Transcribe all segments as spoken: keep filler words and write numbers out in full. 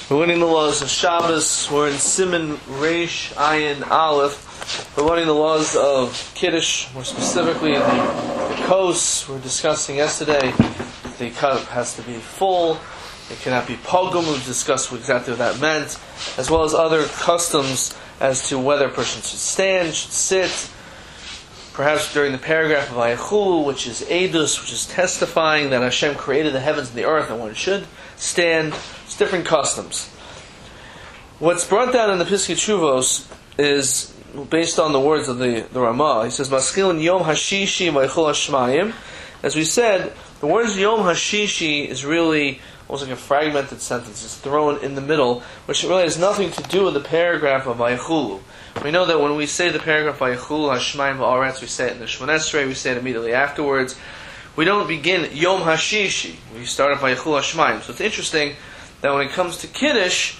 We're learning the laws of Shabbos. We're in Siman Reish Ayin Aleph. We're learning the laws of Kiddush, more specifically the, the kos. We were discussing yesterday the cup has to be full. It cannot be pogum. We discussed exactly what that meant, as well as other customs as to whether a person should stand, should sit. Perhaps during the paragraph of Vayechu, which is Edus, which is testifying that Hashem created the heavens and the earth, and one should stand. It's different customs. What's brought down in the Piskei Teshuvos is based on the words of the, the Ramah. He says, Maskilin Yom Hashishi Vayichol Hashmayim. As we said, the words Yom Hashishi is really almost like a fragmented sentence. It's thrown in the middle, which really has nothing to do with the paragraph of Vayichulu. We know that when we say the paragraph Vayichulu Hashmayim Va'aretz, we say it in the Shemon Esrei, we say it immediately afterwards. We don't begin Yom Hashishi. We start at Vayichulu Hashmayim. So it's interesting that when it comes to Kiddush,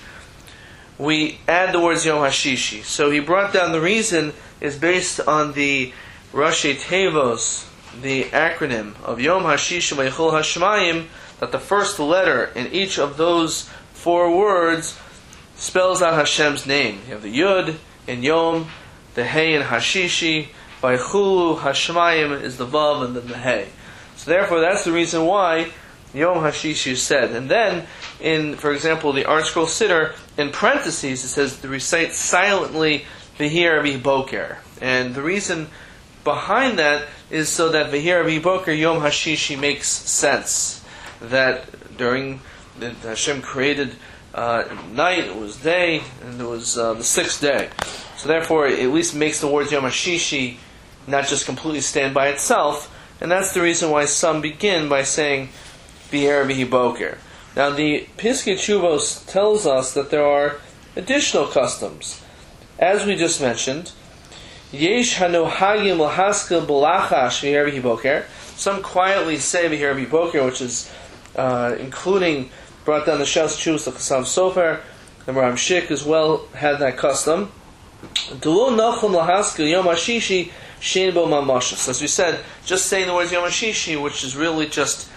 we add the words Yom Hashishi. So he brought down the reason is based on the Rashi Tevos, the acronym of Yom Hashishi Vayichulu Hashmayim, that the first letter in each of those four words spells out Hashem's name. You have the Yud in Yom, the Hey in Hashishi, Vayichulu Hashmayim is the Vav and then the Hey. So therefore that's the reason why Yom Hashishi is said. And then, in, for example, the Art Scroll Siddur, in parentheses it says to recite silently V'hir Avi Boker. And the reason behind that is so that V'hir Avi Boker Yom Hashishi makes sense. That during that Hashem created uh, night, it was day, and it was uh, the sixth day. So therefore, it at least makes the words Yom Hashishi not just completely stand by itself, and that's the reason why some begin by saying V'hir Avi Boker. Now, the Piskei Teshuvos tells us that there are additional customs. As we just mentioned, Yesh hanohagim lahaskil b'lachash V'hir Avi Boker. Some quietly say V'hir Avi Boker, which is uh, including, brought down the Shas Teshuvos of Chasav Sofer, and Ram Shik as well had that custom. Dulo nachum lahaskil Yom Hashishi shein bo mamashas. As we said, just saying the words Yom Hashishi, which is really just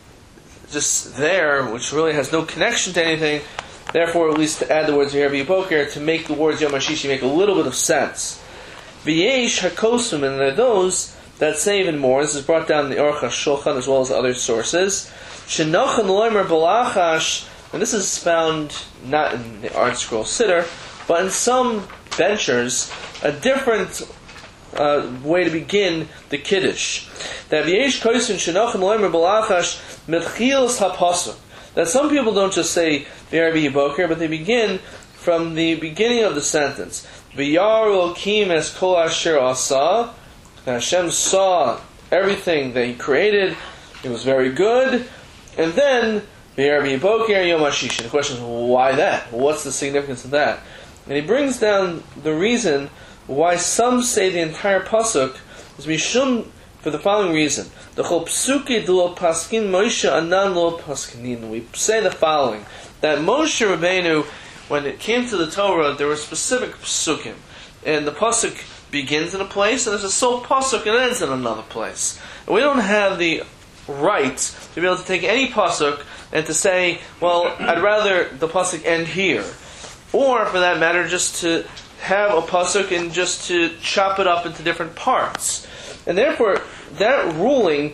just there, which really has no connection to anything, therefore at least to add the words V'hir Avi Boker to make the words Yom Hashishi make a little bit of sense. V'yesh hakosim, and there are those that say even more. This is brought down in the Aruch HaShulchan as well as other sources. Shenachan loimer balachash, and this is found not in the Art Scroll Siddur, but in some benchers, a different uh, way to begin the Kiddush. That v'yesh kosim shenachan loimer balachash mitchilas hapasuk. That some people don't just say V'hir Avi Boker, but they begin from the beginning of the sentence. V'yar Elokim es kol asher asa. Hashem saw everything that He created. It was very good. And then V'hir Avi Boker Yom Hashishi. The question is, why that? What's the significance of that? And he brings down the reason why some say the entire pasuk is mishum, for the following reason. The chol psuki d'lo paskin Moshe anan lo paskinin. We say the following, that Moshe Rabbeinu, when it came to the Torah, there were specific psukim, and the pasuk begins in a place, and there's a sole pasuk and ends in another place. And we don't have the right to be able to take any pasuk and to say, well, I'd rather the pasuk end here, or for that matter, just to have a pasuk and just to chop it up into different parts. And therefore, that ruling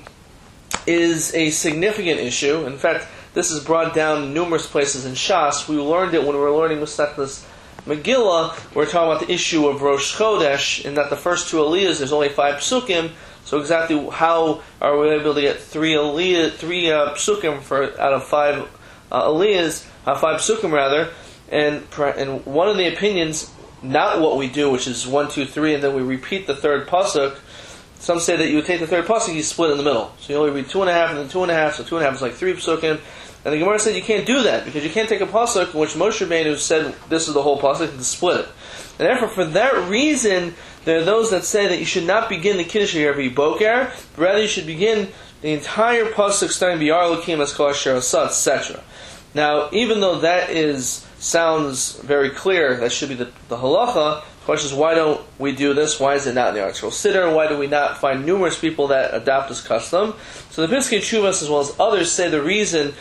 is a significant issue. In fact, this is brought down in numerous places in Shas. We learned it when we were learning Masechtas Megillah. We're talking about the issue of Rosh Chodesh, in that the first two Aliyahs, there's only five psukim. So exactly how are we able to get three Aliyah, three uh, psukim for out of five uh, Aliyahs, uh, five psukim rather? And and one of the opinions, not what we do, which is one, two, three, and then we repeat the third pasuk. Some say that you would take the third pasuk, you split in the middle. So you only read two and a half and then two and a half, so two and a half is like three psukim. And the Gemara said you can't do that, because you can't take a pasuk in which Moshe Rabbeinu said this is the whole pasuk and split it. And therefore, for that reason, there are those that say that you should not begin the Kiddush V'hir Avi Boker, but rather you should begin the entire pasuk starting B'yar Elokim es kol asher asa, et cetera. Now, even though that is sounds very clear, that should be the, the halacha. The question is, why don't we do this? Why is it not in the Art Scroll Siddur? Why do we not find numerous people that adopt this custom? So the Piskei Teshuvos, as well as others, say the reason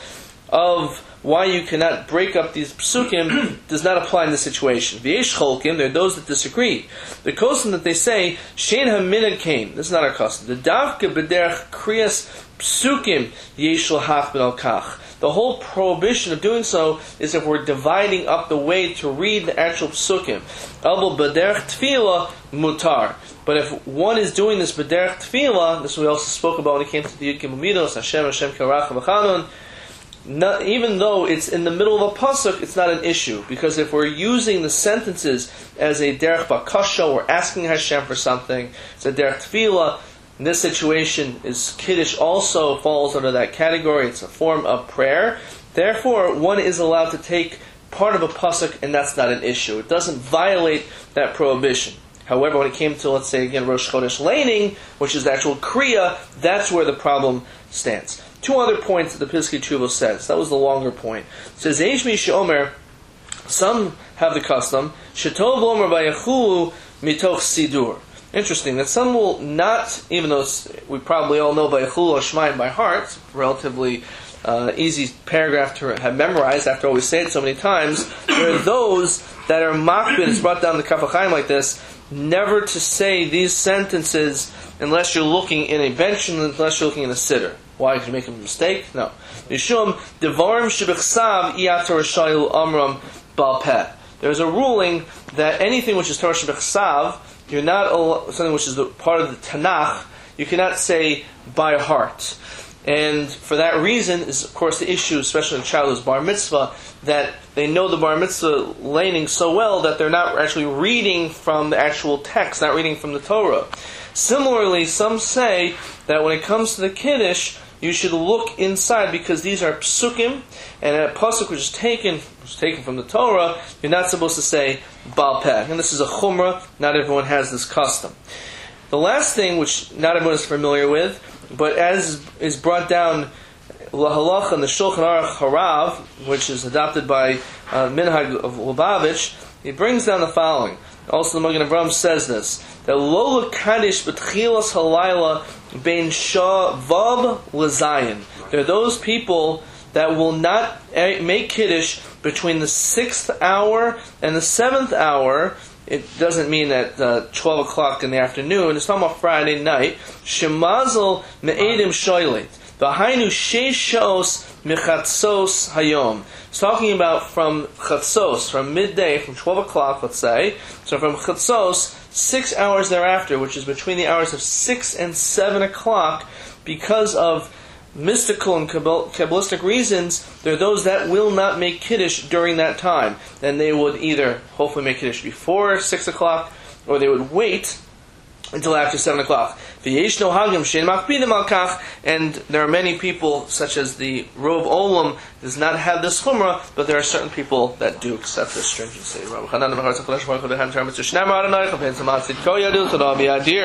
of why you cannot break up these psukim does not apply in this situation. V'yesh cholkim, there are those that disagree. The custom that they say, shein haminag came. This is not our custom. The davka b'derech kriyas psukim yesh l'hach ben al kach. The whole prohibition of doing so is if we're dividing up the way to read the actual psukim. Abel b'derech tefillah mutar. But if one is doing this b'derech tefillah, this we also spoke about when it came to the Yud Gimel Midos, Hashem, Hashem Karach V'chanun, Not, even though it's in the middle of a pasuk, it's not an issue, because if we're using the sentences as a derech bakasha, we're asking Hashem for something, it's a derech tefillah. In this situation, is kiddush also falls under that category. It's a form of prayer. Therefore, one is allowed to take part of a pasuk, and that's not an issue. It doesn't violate that prohibition. However, when it came to, let's say again, Rosh Chodesh laning, which is the actual kriya, that's where the problem stands. Two other points that the Piskei Teshuvah says. That was the longer point. It says, Eish mi she'omer, some have the custom, Shetov omer vayachulu mitoch sidur. Interesting, that some will not, even though we probably all know vayachulu Shemaim by heart, it's a relatively uh, easy paragraph to have memorized after all we say it so many times, there are those that are makbid, it's brought down the Kaf HaChaim like this, never to say these sentences unless you're looking in a bench and unless you're looking in a sitter. Why? Did you make a mistake? No. Mishum devarim shebechsav iyatar shayil amram balpeh. There's a ruling that anything which is Torah shebechsav, you're not something which is the part of the Tanakh, you cannot say by heart. And for that reason is, of course, the issue, especially in a child who's bar mitzvah, that they know the bar mitzvah laning so well that they're not actually reading from the actual text, not reading from the Torah. Similarly, some say that when it comes to the Kiddush, you should look inside because these are psukim, and a pasuk which is taken, which is taken from the Torah, you're not supposed to say Baal Peh. And this is a chumrah, not everyone has this custom. The last thing, which not everyone is familiar with, but as is brought down Lahalacha in the Shulchan Aruch Harav, which is adopted by uh, Minhag of Lubavitch, he brings down the following. Also, the Magen Avraham says this: that Lola Kaddish B'tchilas Halayla Bein Shah Vav L'Zayin. There are those people that will not make Kiddush between the sixth hour and the seventh hour. It doesn't mean at uh, twelve o'clock in the afternoon. It's talking about Friday night. Shemazel Me'edim Shoylet. V'hainu Sheish Shos Mechatzos Hayom. It's talking about from Chatzos, from midday, from twelve o'clock, let's say. So from Chatzos, six hours thereafter, which is between the hours of six and seven o'clock, because of mystical and Kabbalistic reasons, there are those that will not make Kiddush during that time. Then they would either hopefully make Kiddush before six o'clock, or they would wait until after seven o'clock. And there are many people, such as the Rov Olam, does not have this chumrah, but there are certain people that do accept this stringency.